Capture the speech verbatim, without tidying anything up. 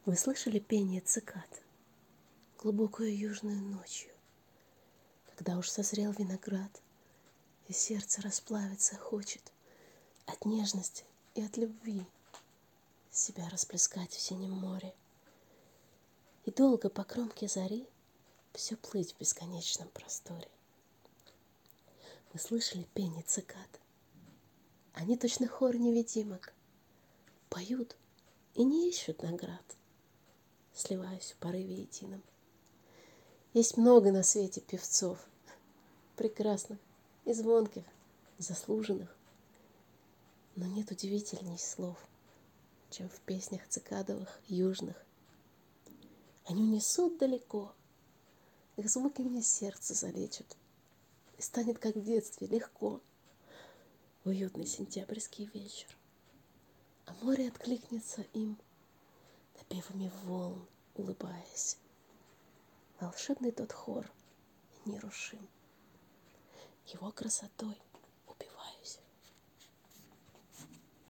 Вы слышали пение цикад глубокую южную ночью, когда уж созрел виноград, и сердце расплавиться хочет от нежности и от любви, себя расплескать в синем море, и долго по кромке зари все плыть в бесконечном просторе. Вы слышали пение цикад? Они точно хор невидимок, поют и не ищут наград, сливаясь в порыве едином. Есть много на свете певцов, прекрасных и звонких, заслуженных, но нет удивительней слов, чем в песнях цикадовых южных. Они унесут далеко, их звуки мне сердце залечат, и станет, как в детстве, легко в уютный сентябрьский вечер. А море откликнется им, напевами волн улыбаясь. Волшебный тот хор нерушим, его красотой